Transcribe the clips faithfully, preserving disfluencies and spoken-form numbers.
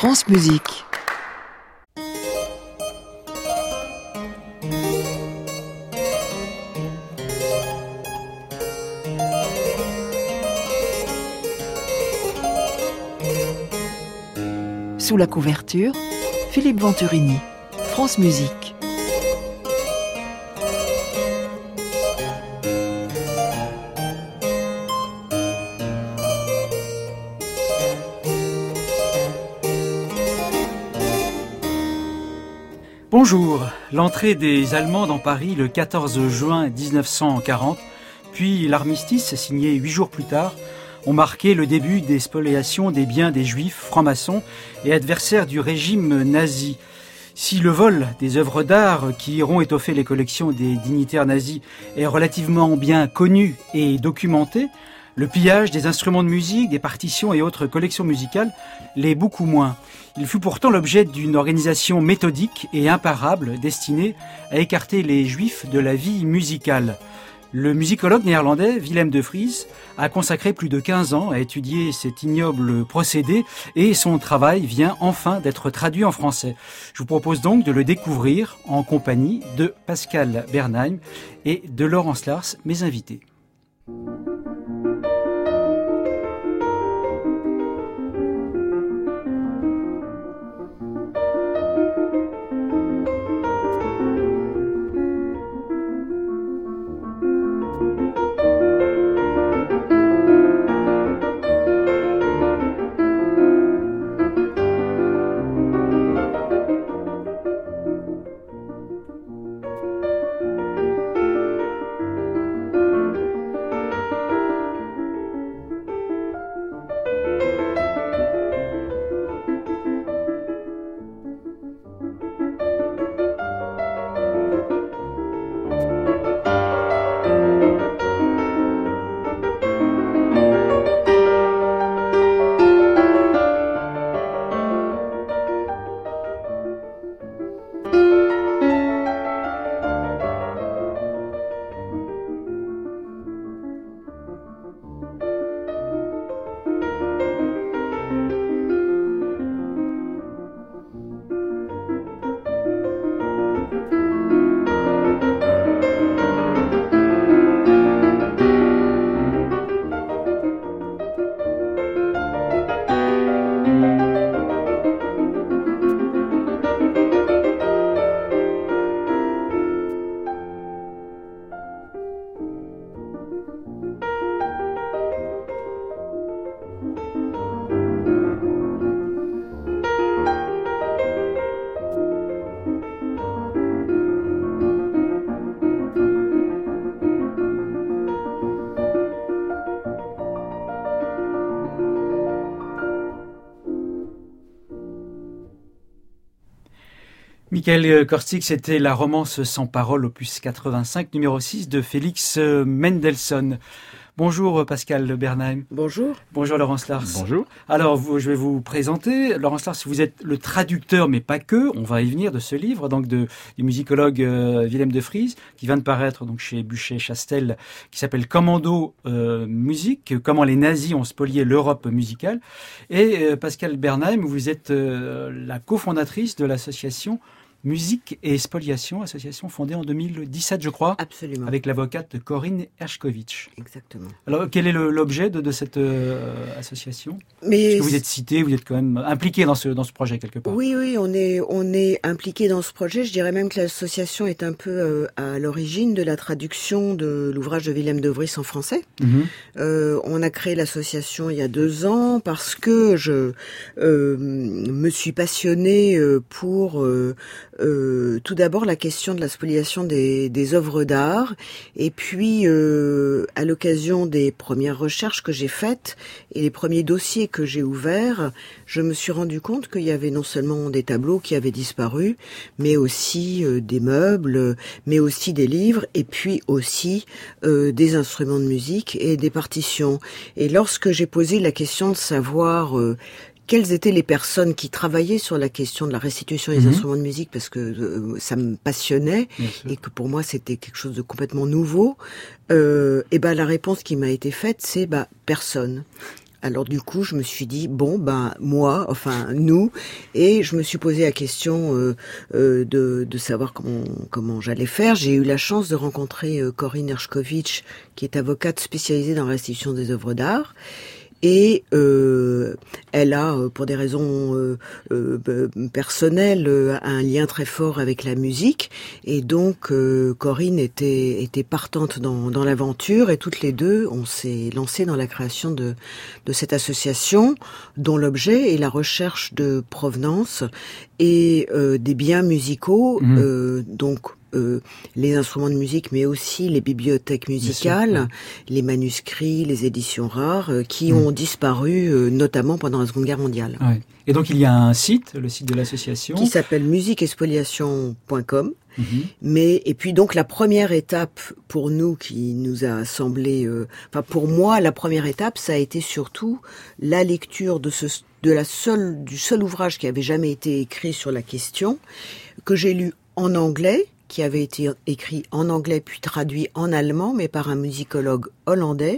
France Musique. Sous la couverture, Philippe Venturini, France Musique. Bonjour. L'entrée des Allemands dans Paris le quatorze juin dix-neuf cent quarante, puis l'armistice signé huit jours plus tard, ont marqué le début des spoliations des biens des Juifs, francs-maçons et adversaires du régime nazi. Si le vol des œuvres d'art qui iront étoffer les collections des dignitaires nazis est relativement bien connu et documenté, le pillage des instruments de musique, des partitions et autres collections musicales l'est beaucoup moins. Il fut pourtant l'objet d'une organisation méthodique et imparable destinée à écarter les Juifs de la vie musicale. Le musicologue néerlandais Willem de Vries a consacré plus de quinze ans à étudier cet ignoble procédé et son travail vient enfin d'être traduit en français. Je vous propose donc de le découvrir en compagnie de Pascal Bernheim et de Laurence Lars, mes invités. Michael Korstic, c'était la romance sans parole, opus quatre-vingt-cinq, numéro six de Félix Mendelssohn. Bonjour Pascal Bernheim. Bonjour. Bonjour Laurence Lars. Bonjour. Alors, vous, je vais vous présenter. Laurence Lars, vous êtes le traducteur, mais pas que. On va y venir de ce livre, donc de, du musicologue euh, Willem de Vries, qui vient de paraître donc chez Buchet-Chastel, qui s'appelle Commando euh, Musique, comment les nazis ont spolié l'Europe musicale. Et euh, Pascal Bernheim, vous êtes euh, la cofondatrice de l'association Musique et Spoliation, association fondée en deux mille dix-sept, je crois. Absolument. Avec l'avocate Corinne Hershkovitch. Exactement. Alors, quel est le, l'objet de, de cette euh, association ? Mais Parce que vous êtes cité, vous êtes quand même impliqué dans ce, dans ce projet quelque part. Oui, oui, on est, on est impliqué dans ce projet. Je dirais même que l'association est un peu euh, à l'origine de la traduction de l'ouvrage de Willem de Vries en français. Mm-hmm. Euh, on a créé l'association il y a deux ans parce que je euh, me suis passionnée pour... Euh, Euh, tout d'abord la question de la spoliation des, des œuvres d'art et puis euh, à l'occasion des premières recherches que j'ai faites et les premiers dossiers que j'ai ouverts, je me suis rendu compte qu'il y avait non seulement des tableaux qui avaient disparu, mais aussi euh, des meubles, mais aussi des livres et puis aussi euh, des instruments de musique et des partitions. Et lorsque j'ai posé la question de savoir euh, quelles étaient les personnes qui travaillaient sur la question de la restitution des mmh. instruments de musique, parce que euh, ça me passionnait et que pour moi c'était quelque chose de complètement nouveau, euh, et ben la réponse qui m'a été faite c'est bah personne. Alors du coup, je me suis dit bon ben moi, enfin nous, et je me suis posé la question euh, euh, de, de savoir comment comment j'allais faire. J'ai eu la chance de rencontrer euh, Corinne Hershkovitch, qui est avocate spécialisée dans la restitution des œuvres d'art. Et euh, elle a, pour des raisons euh, euh, personnelles, euh, un lien très fort avec la musique. Et donc, euh, Corinne était, était partante dans, dans l'aventure. Et toutes les deux, on s'est lancé dans la création de, de cette association, dont l'objet est la recherche de provenance et euh, des biens musicaux. Mmh. Euh, donc, Euh, les instruments de musique, mais aussi les bibliothèques musicales, sûr, ouais. les manuscrits, les éditions rares, euh, qui mmh. ont disparu, euh, notamment pendant la Seconde Guerre mondiale. Ouais. Et donc il y a un site, le site de l'association, qui s'appelle musique et spoliation point com. Mmh. Mais et puis donc la première étape pour nous qui nous a semblé, euh, enfin pour moi la première étape, ça a été surtout la lecture de ce de la seule du seul ouvrage qui avait jamais été écrit sur la question, que j'ai lu en anglais, qui avait été écrit en anglais puis traduit en allemand, mais par un musicologue hollandais.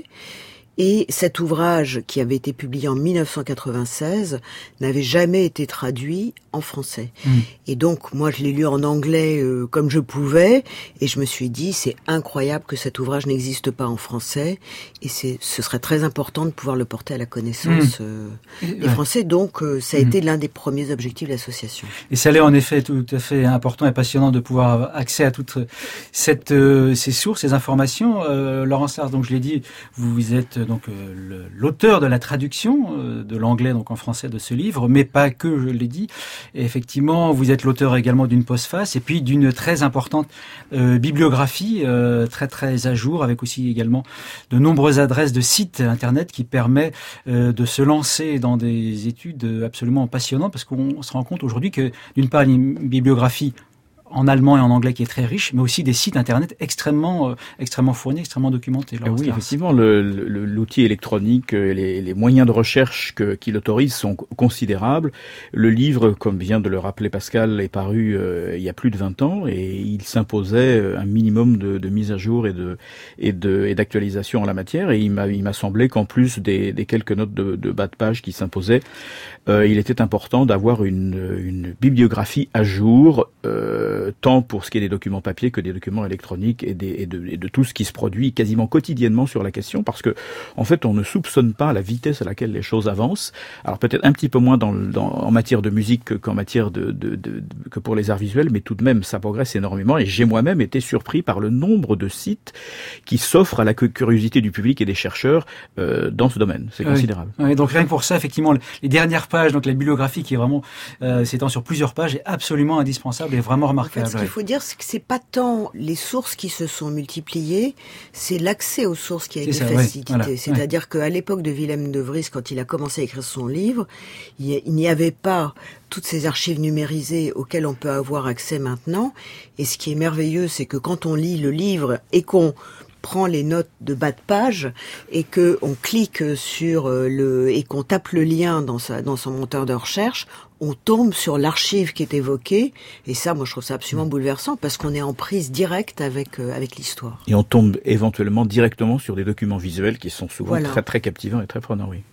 Et cet ouvrage, qui avait été publié en dix-neuf cent quatre-vingt-seize, n'avait jamais été traduit en français. Mmh. Et donc, moi, je l'ai lu en anglais euh, comme je pouvais, et je me suis dit, c'est incroyable que cet ouvrage n'existe pas en français, et c'est, ce serait très important de pouvoir le porter à la connaissance mmh. euh, des ouais. Français. Donc, euh, ça a mmh. été l'un des premiers objectifs de l'association. Et ça l'est en effet tout à fait important et passionnant de pouvoir avoir accès à toutes cette, euh, ces sources, ces informations. Euh, Laurence Lars, donc je l'ai dit, vous, vous êtes donc euh, le, l'auteur de la traduction euh, de l'anglais donc en français de ce livre, mais pas que, je l'ai dit. Et effectivement, vous êtes l'auteur également d'une postface et puis d'une très importante euh, bibliographie euh, très très à jour, avec aussi également de nombreuses adresses de sites internet qui permet euh, de se lancer dans des études absolument passionnantes, parce qu'on se rend compte aujourd'hui que d'une part une bibliographie en allemand et en anglais qui est très riche, mais aussi des sites internet extrêmement, euh, extrêmement fournis, extrêmement documentés. Oui, Stars. Effectivement, le, le, l'outil électronique, les, les moyens de recherche que, qui l'autorisent sont considérables. Le livre, comme vient de le rappeler Pascal, est paru euh, il y a plus de vingt ans et il s'imposait un minimum de, de mise à jour et, de, et, de, et d'actualisation en la matière. Et il m'a, il m'a semblé qu'en plus des, des quelques notes de, de bas de page qui s'imposaient, euh, il était important d'avoir une, une bibliographie à jour, euh, tant pour ce qui est des documents papier que des documents électroniques et, des, et, de, et de tout ce qui se produit quasiment quotidiennement sur la question, parce que en fait on ne soupçonne pas la vitesse à laquelle les choses avancent. Alors peut-être un petit peu moins dans, dans, en matière de musique qu'en matière de, de, de, de que pour les arts visuels, mais tout de même ça progresse énormément, et j'ai moi-même été surpris par le nombre de sites qui s'offrent à la curiosité du public et des chercheurs euh, dans ce domaine. C'est oui. considérable. Oui, donc rien que pour ça, effectivement, les dernières pages, donc la bibliographie qui est vraiment euh, s'étend sur plusieurs pages, est absolument indispensable et vraiment remarquable. En fait, ce qu'il faut dire, c'est que c'est pas tant les sources qui se sont multipliées, c'est l'accès aux sources qui a c'est été ça, facilité. Ouais, voilà, C'est-à-dire ouais. qu'à l'époque de Willem de Vries, quand il a commencé à écrire son livre, il n'y avait pas toutes ces archives numérisées auxquelles on peut avoir accès maintenant. Et ce qui est merveilleux, c'est que quand on lit le livre et qu'on prend les notes de bas de page et que on clique sur le et qu'on tape le lien dans sa dans son moteur de recherche, on tombe sur l'archive qui est évoquée, et ça, moi, je trouve ça absolument bouleversant, parce qu'on est en prise directe avec euh, avec l'histoire. Et on tombe éventuellement directement sur des documents visuels qui sont souvent voilà. très très captivants et très prenants, oui.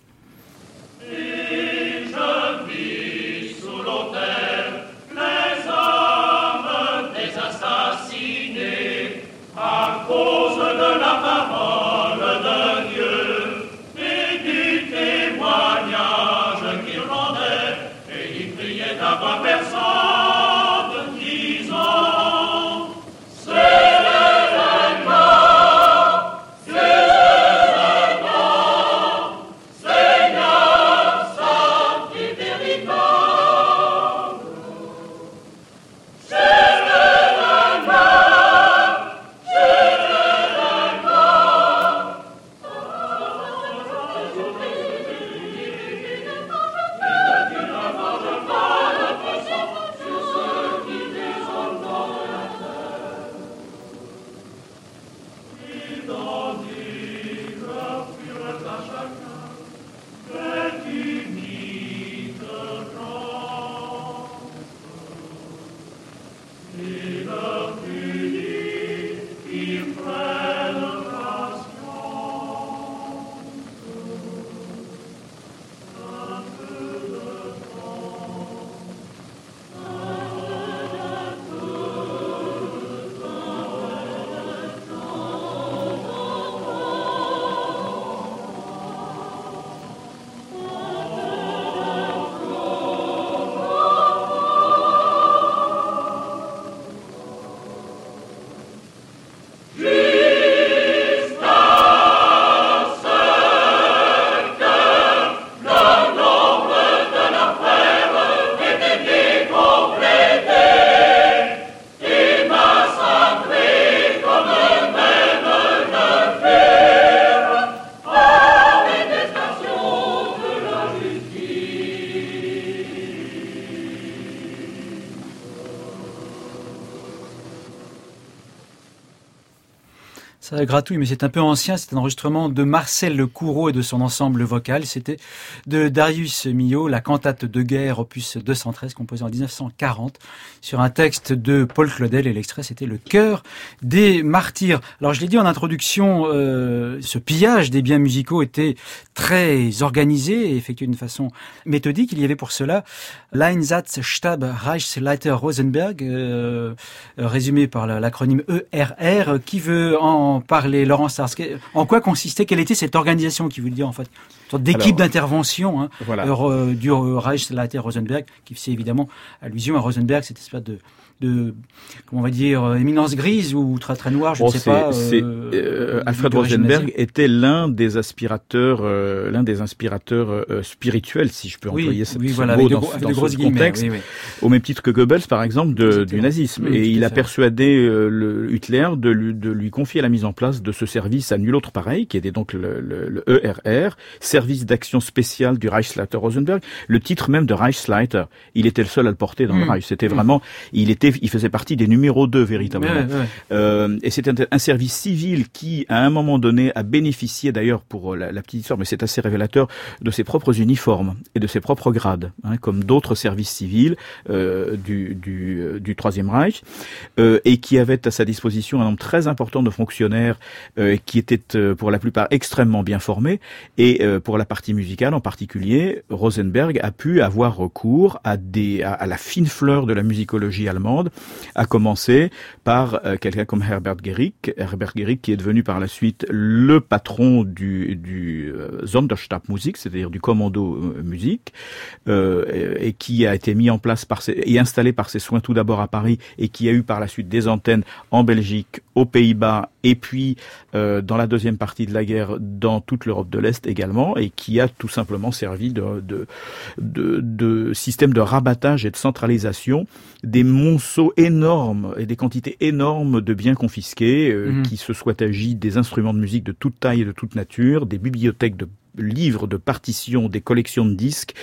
Ça gratouille, mais c'est un peu ancien. C'est un enregistrement de Marcel Le Coureau et de son ensemble vocal. C'était de Darius Milhaud, la cantate de guerre, opus deux cent treize, composée en dix-neuf cent quarante, sur un texte de Paul Claudel. Et l'extrait, c'était Le Chœur des Martyrs. Alors, je l'ai dit en introduction, euh, ce pillage des biens musicaux était très organisé et effectué d'une façon méthodique. Il y avait pour cela l'Einsatzstab Reichsleiter Rosenberg, euh, résumé par l'acronyme E R R, qui veut en parler. Laurence Sars, en quoi consistait, quelle était cette organisation qui veut dire en fait une sorte d'équipe d'intervention hein, voilà. euh, du Reichsleiter Rosenberg, qui faisait évidemment allusion à Rosenberg, cette espèce de de, comment on va dire, euh, éminence grise ou très très noire, je oh, ne sais pas. Euh, euh, Alfred Rosenberg était l'un des aspirateurs, euh, l'un des inspirateurs euh, spirituels, si je peux oui, employer cette oui, ce voilà, mot de, dans, de dans ce contexte, oui, oui. au même titre que Goebbels, par exemple, de, du nazisme. Mmh, et il a fait. persuadé euh, le Hitler de lui, de lui confier la mise en place de ce service à nul autre pareil, qui était donc le, le, le E R R, Service d'action spéciale du Reichsleiter Rosenberg. Le titre même de Reichsleiter, il était le seul à le porter dans mmh. le Reich. C'était mmh. vraiment, il était, il faisait partie des numéro deux véritablement. Ouais, ouais. Euh, et c'est un, un service civil qui, à un moment donné, a bénéficié d'ailleurs pour la, la petite histoire, mais c'est assez révélateur, de ses propres uniformes et de ses propres grades, hein, comme d'autres services civils euh, du, du, du Troisième Reich, euh, et qui avait à sa disposition un nombre très important de fonctionnaires euh, qui étaient euh, pour la plupart extrêmement bien formés. Et euh, pour la partie musicale en particulier, Rosenberg a pu avoir recours à, des, à, à la fine fleur de la musicologie allemande, à commencer par euh, quelqu'un comme Herbert Guericke, Herbert Guericke qui est devenu par la suite le patron du, du euh, Sonderstab Musik, c'est-à-dire du commando euh, musique, euh, et, et qui a été mis en place par ses, et installé par ses soins tout d'abord à Paris, et qui a eu par la suite des antennes en Belgique, aux Pays-Bas, et puis euh, dans la deuxième partie de la guerre dans toute l'Europe de l'Est également, et qui a tout simplement servi de, de, de, de système de rabattage et de centralisation des monceaux énormes et des quantités énormes de biens confisqués, euh, mmh. qui se soit agi des instruments de musique de toute taille et de toute nature, des bibliothèques de livres, de partitions, des collections de disques,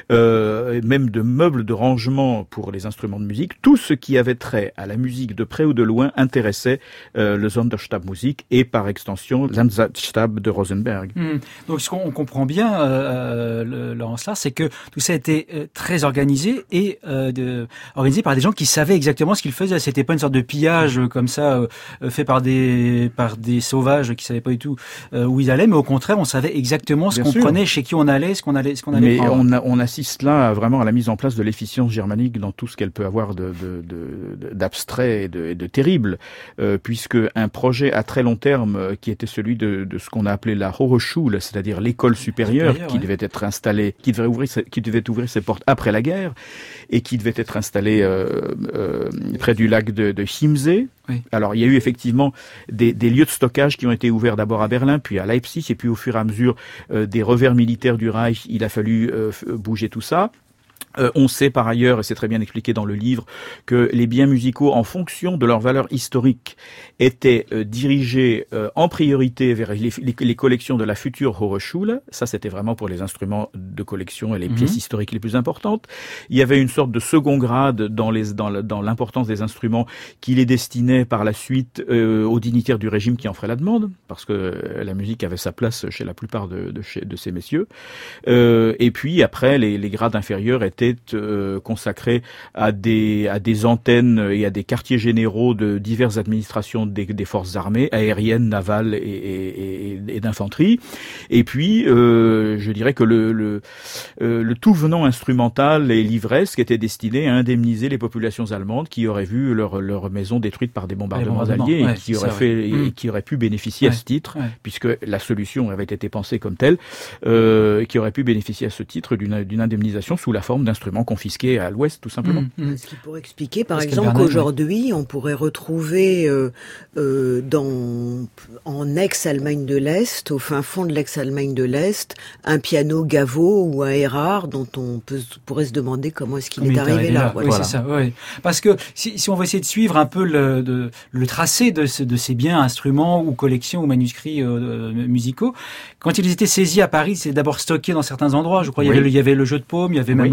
euh, même de meubles de rangement pour les instruments de musique. Tout ce qui avait trait à la musique de près ou de loin intéressait euh, le Sonderstab Musik et par extension l'Einsatzstab de Rosenberg. Mmh. Donc ce qu'on comprend bien, euh, Laurence Lars, c'est que tout ça a été euh, très organisé et euh, de, organisé par des gens qui savaient exactement ce qu'ils faisaient. C'était pas une sorte de pillage euh, comme ça euh, fait par des par des sauvages qui savaient pas du tout euh, où ils allaient, mais au contraire, on savait exactement ce qu'on prenait, chez qui on allait, ce qu'on allait, ce qu'on allait Mais prendre. Mais on, on assiste là à, vraiment à la mise en place de l'efficience germanique dans tout ce qu'elle peut avoir de, de, de, d'abstrait et de, et de terrible, euh, puisque un projet à très long terme euh, qui était celui de, de ce qu'on a appelé la Hochschule, c'est-à-dire l'école supérieure, supérieure qui ouais. devait être installée, qui devait ouvrir, qui devait ouvrir ses portes après la guerre et qui devait être installée euh, euh, près du lac de, de Chiemsee. Oui. Alors, il y a eu effectivement des, des lieux de stockage qui ont été ouverts d'abord à Berlin, puis à Leipzig, et puis au fur et à mesure euh, des revers militaires du Reich, il a fallu euh, bouger tout ça. Euh, on sait par ailleurs, et c'est très bien expliqué dans le livre, que les biens musicaux, en fonction de leur valeur historique, étaient euh, dirigés euh, en priorité vers les, les, les collections de la future Hochschule. Ça, c'était vraiment pour les instruments de collection et les mmh. pièces historiques les plus importantes. Il y avait une sorte de second grade dans, les, dans, dans l'importance des instruments qui les destinait par la suite euh, aux dignitaires du régime qui en feraient la demande, parce que la musique avait sa place chez la plupart de, de, chez, de ces messieurs. Euh, et puis après, les, les grades inférieurs étaient Euh, consacré à des à des antennes et à des quartiers généraux de diverses administrations des, des forces armées, aériennes, navales et, et, et, et d'infanterie. Et puis, euh, je dirais que le le, euh, le tout venant instrumental et livresque était destiné à indemniser les populations allemandes qui auraient vu leur leur maison détruite par des bombardements alliés ouais, et qui auraient fait et, et qui auraient pu bénéficier ouais, à ce titre, ouais. puisque la solution avait été pensée comme telle, euh, qui auraient pu bénéficier à ce titre d'une d'une indemnisation sous la forme d'un instruments confisqués à l'Ouest, tout simplement. Mmh, mmh. Ce qui pourrait expliquer, par Parce exemple, qu'aujourd'hui, ouais. on pourrait retrouver euh, euh, dans, en ex-Allemagne de l'Est, au fin fond de l'ex-Allemagne de l'Est, un piano Gaveau ou un Erard dont on peut, pourrait se demander comment est-ce qu'il Comme est arrivé là. là. Voilà. Oui, c'est ça. Oui. Parce que si, si on veut essayer de suivre un peu le, de, le tracé de, ce, de ces biens, instruments ou collections ou manuscrits euh, musicaux, quand ils étaient saisis à Paris, c'est d'abord stocké dans certains endroits. Je crois qu'il oui. y, avait, il y avait le jeu de paume, il y avait même oui. le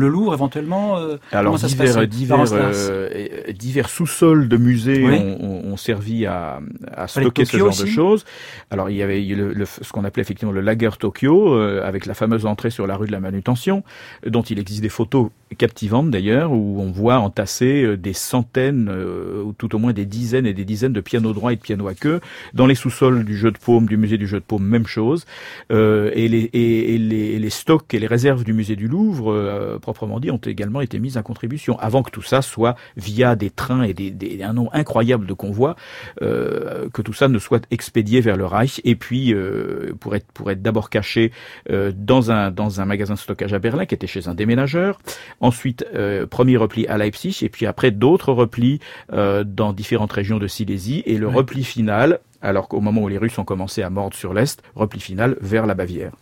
Louvre éventuellement euh, Alors ça divers, se divers, euh, divers sous-sols de musées oui. ont, ont, ont servi à, à stocker ce genre aussi. de choses. Alors il y avait le, le, ce qu'on appelait effectivement le Lager Tokyo, euh, avec la fameuse entrée sur la rue de la Manutention, dont il existe des photos captivantes d'ailleurs, où on voit entasser des centaines, euh, ou tout au moins des dizaines et des dizaines de pianos droits et de pianos à queue. Dans les sous-sols du Jeu de Paume, du musée du Jeu de Paume, même chose. Euh, et, les, et, et les, les stocks et les réserves du musée du Louvre, euh, proprement dit, ont également été mises à contribution, avant que tout ça soit via des trains et des, des, un nombre incroyable de convois, euh, que tout ça ne soit expédié vers le Reich, et puis euh, pour être, pour être d'abord caché euh, dans, un, dans un magasin de stockage à Berlin, qui était chez un déménageur. Ensuite, euh, premier repli à Leipzig, et puis après d'autres replis euh, dans différentes régions de Silésie, et le oui. repli final, alors qu'au moment où les Russes ont commencé à mordre sur l'Est, repli final vers la Bavière.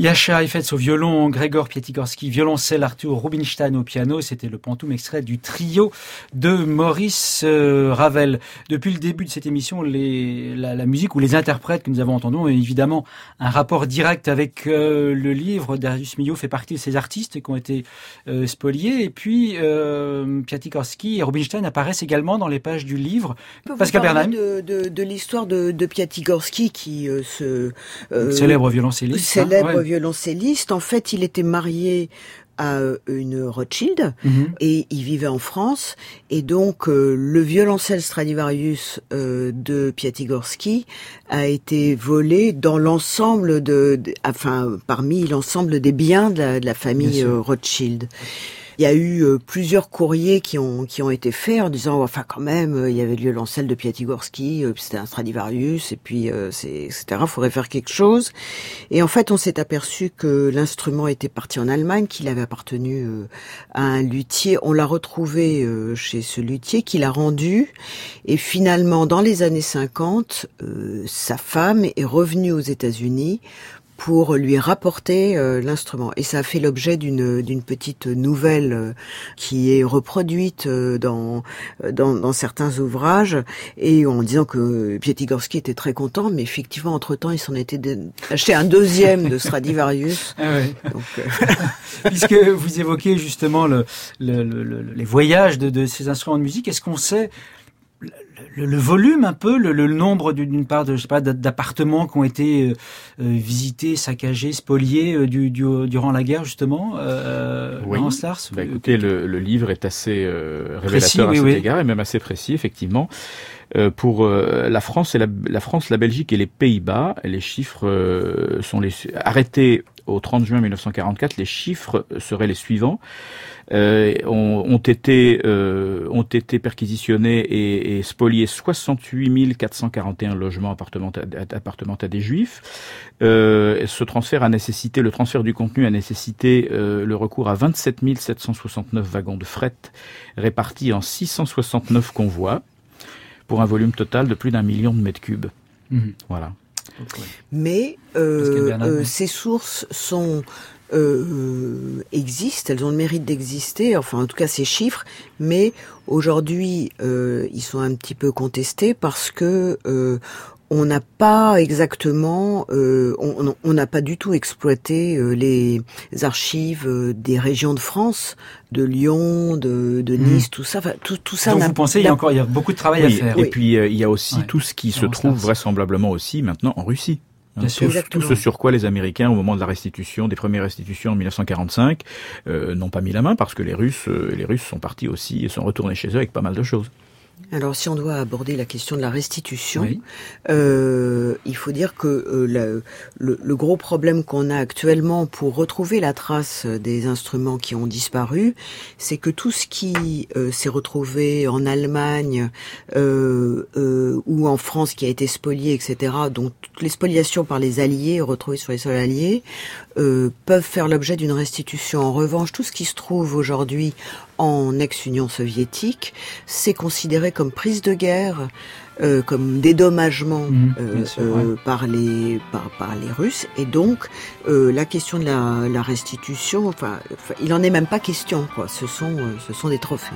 Jascha Heifetz au violon, Gregor Piatigorsky violoncelle, Arthur Rubinstein au piano. C'était le pantoum extrait du trio de Maurice euh, Ravel. Depuis le début de cette émission, les, la, la musique ou les interprètes que nous avons entendus ont évidemment un rapport direct avec euh, le livre. Darius Milhaud fait partie de ces artistes qui ont été euh, spoliés. Et puis euh, Piatigorsky et Rubinstein apparaissent également dans les pages du livre. Pascal Bernheim. De, de, de l'histoire de, de Piatigorsky qui euh, se euh, célèbre violoncelliste. Célèbre hein, ouais. violoncelliste. En fait, il était marié à une Rothschild mm-hmm. et il vivait en France. Et donc, euh, le violoncelle Stradivarius euh, de Piatigorsky a été volé dans l'ensemble de, de enfin, parmi l'ensemble des biens de la, de la famille euh, Rothschild. Il y a eu euh, plusieurs courriers qui ont qui ont été faits en disant enfin quand même euh, il y avait le violoncelle de Piatigorsky, euh, c'était un Stradivarius et puis euh, c'est et cetera. Faudrait faire quelque chose. Et en fait on s'est aperçu que l'instrument était parti en Allemagne, qu'il avait appartenu euh, à un luthier. On l'a retrouvé euh, chez ce luthier qui l'a rendu. Et finalement dans les années cinquante, euh, sa femme est revenue aux États-Unis pour lui rapporter euh, l'instrument. Et ça a fait l'objet d'une d'une petite nouvelle euh, qui est reproduite euh, dans, dans dans certains ouvrages, et en disant que Piatigorsky était très content, mais effectivement, entre-temps, il s'en était de... acheté un deuxième de Stradivarius. Ah ouais. Donc, euh... Puisque vous évoquez justement le, le, le, le, les voyages de, de ces instruments de musique, est-ce qu'on sait Le, le volume un peu, le, le nombre d'une part de je sais pas d'appartements qui ont été euh, visités, saccagés, spoliés euh, du, du, durant la guerre justement. Euh, oui. Laurence Lars. Bah, écoutez, le, le livre est assez euh, révélateur précis, à oui, cet oui. égard et même assez précis effectivement. Euh, pour euh, la France et la, la France, la Belgique et les Pays-Bas, les chiffres euh, sont les arrêtés au trente juin mille neuf cent quarante-quatre. Les chiffres seraient les suivants. Euh, ont, ont été euh, ont été perquisitionnés et, et spoliés soixante-huit mille quatre cent quarante et un logements appartements appartements à des Juifs. Euh, ce transfert a nécessité le transfert du contenu a nécessité euh, le recours à vingt-sept mille sept cent soixante-neuf wagons de fret répartis en six cent soixante-neuf convois pour un volume total de plus d'un million de mètres cubes. Mmh. Voilà. Mais euh, euh, ces sources sont Euh, existent, elles ont le mérite d'exister, enfin en tout cas ces chiffres, mais aujourd'hui euh, ils sont un petit peu contestés parce que euh, on n'a pas exactement, euh, on n'a pas du tout exploité euh, les archives euh, des régions de France, de Lyon, de, de Nice, mmh. tout ça, enfin, tout, tout ça. Donc vous pensez il y a encore il y a beaucoup de travail oui, à faire. Et oui. puis euh, il y a aussi ouais. tout ce qui non, se trouve vraisemblablement aussi maintenant en Russie. Bien tout, sûr. tout ce sur quoi les Américains, au moment de la restitution, des premières restitutions en mille neuf cent quarante-cinq, euh, n'ont pas mis la main parce que les Russes, euh, les Russes sont partis aussi et sont retournés chez eux avec pas mal de choses. Alors, si on doit aborder la question de la restitution, oui. euh, il faut dire que euh, le, le, le gros problème qu'on a actuellement pour retrouver la trace des instruments qui ont disparu, c'est que tout ce qui euh, s'est retrouvé en Allemagne euh, euh, ou en France, qui a été spolié, et cetera, donc toutes les spoliations par les Alliés, retrouvées sur les sols alliés, euh, peuvent faire l'objet d'une restitution. En revanche, tout ce qui se trouve aujourd'hui en ex-Union soviétique, c'est considéré comme prise de guerre, euh, comme dédommagement mmh, euh, sûr, euh, ouais. par les par, par les Russes, et donc euh, la question de la, la restitution, enfin, enfin, il en est même pas question, quoi. Ce sont euh, ce sont des trophées.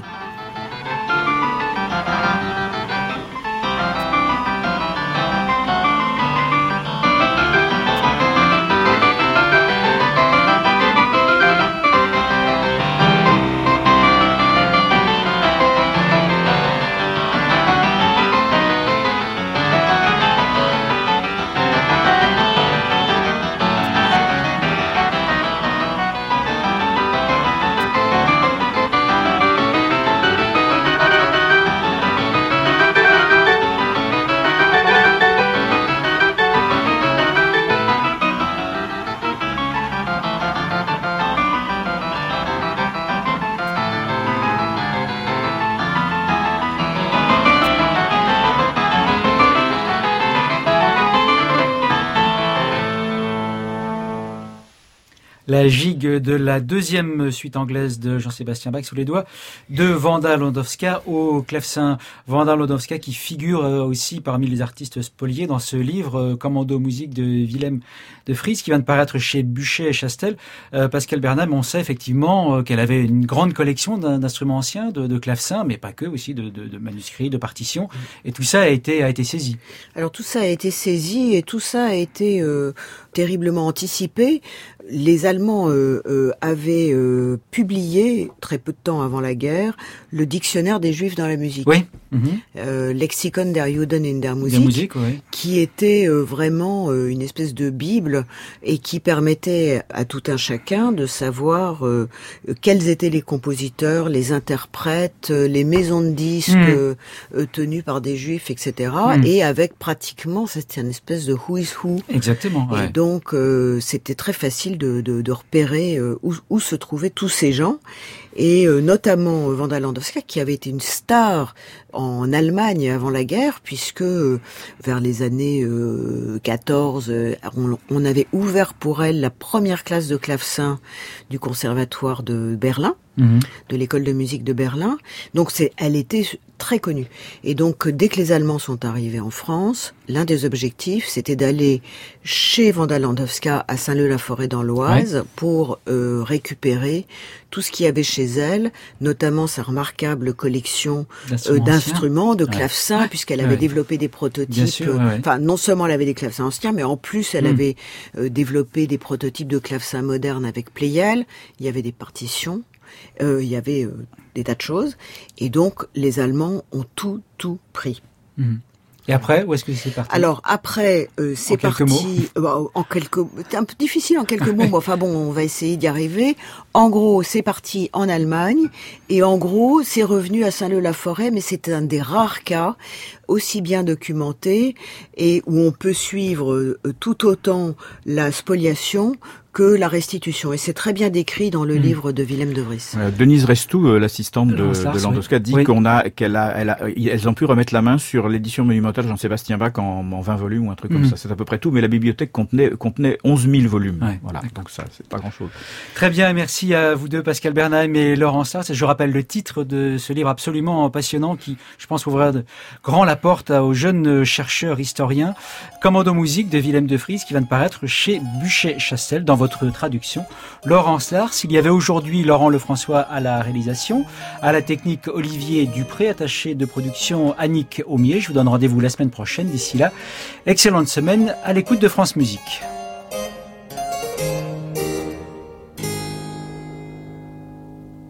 La gigue de la deuxième suite anglaise de Jean-Sébastien Bach sous les doigts de Wanda Landowska au clavecin. Wanda Landowska qui figure aussi parmi les artistes spoliés dans ce livre Commando musique de Willem de Vries qui vient de paraître chez Buchet et Chastel. Euh, Pascal Bernheim, on sait effectivement qu'elle avait une grande collection d'instruments anciens, de, de clavecins, mais pas que, aussi de, de, de manuscrits, de partitions. Et tout ça a été, a été saisi. Alors tout ça a été saisi et tout ça a été euh, terriblement anticipé. Les Allemands euh, euh, avaient euh, publié, très peu de temps avant la guerre, le dictionnaire des Juifs dans la musique. Oui. Mmh. Euh, Lexikon der Juden in der Musik, der Musik oui. Qui était euh, vraiment euh, une espèce de bible et qui permettait à tout un chacun de savoir euh, quels étaient les compositeurs, les interprètes, euh, les maisons de disques mmh. euh, euh, tenues par des Juifs, et cetera. Mmh. Et avec pratiquement, c'était une espèce de who is who. Exactement. Et ouais. donc, euh, c'était très facile de, de, de repérer euh, où, où se trouvaient tous ces gens. Et euh, notamment euh, Wanda Landowska, qui avait été une star en Allemagne avant la guerre, puisque euh, vers les années euh, quatorze, euh, on, on avait ouvert pour elle la première classe de clavecin du conservatoire de Berlin, mmh. de l'école de musique de Berlin. Donc c'est, elle était très connue. Et donc dès que les Allemands sont arrivés en France, l'un des objectifs, c'était d'aller chez Wanda Landowska à Saint-Leu-la-Forêt dans l'Oise ouais. pour euh, récupérer tout ce qu'il y avait chez elle, notamment sa remarquable collection euh, d'instruments, de clavecins, ouais. puisqu'elle avait ouais. développé des prototypes. Sûr, ouais, ouais. Enfin, non seulement elle avait des clavecins anciens, mais en plus elle mmh. avait euh, développé des prototypes de clavecins modernes avec Pleyel. Il y avait des partitions. Euh, il y avait euh, des tas de choses. Et donc, les Allemands ont tout, tout pris. Mmh. Et après, où est-ce que c'est parti? Alors après, euh, c'est en parti euh, en quelques. C'est un peu difficile en quelques mots. Mais enfin bon, on va essayer d'y arriver. En gros, c'est parti en Allemagne et en gros, c'est revenu à Saint-Leu-la-Forêt, mais c'est un des rares cas aussi bien documenté et où on peut suivre euh, tout autant la spoliation que la restitution. Et c'est très bien décrit dans le mmh. livre de Willem de Vries. Euh, Denise Restou, euh, l'assistante de, de Landowska, oui. dit oui. qu'on a, qu'elle a, elle a, elles ont pu remettre la main sur l'édition monumentale Jean-Sébastien Bach en, en vingt volumes ou un truc mmh. comme ça. C'est à peu près tout. Mais la bibliothèque contenait, contenait onze mille volumes. Ouais, voilà. Donc ça, c'est pas grand chose. Très bien. Merci à vous deux, Pascal Bernheim et Laurent Sars. Je rappelle le titre de ce livre absolument passionnant qui, je pense, ouvrira de grand la porte aux jeunes chercheurs historiens. Commando musique de Willem de Vries qui vient de paraître chez Buchet-Chastel dans votre traduction. Laurent Sars, il y avait aujourd'hui Laurent Lefrançois à la réalisation, à la technique Olivier Dupré, attaché de production Annick Aumier. Je vous donne rendez-vous la semaine prochaine. D'ici là, excellente semaine à l'écoute de France Musique.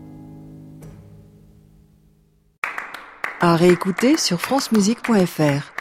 À réécouter sur francemusique point f r.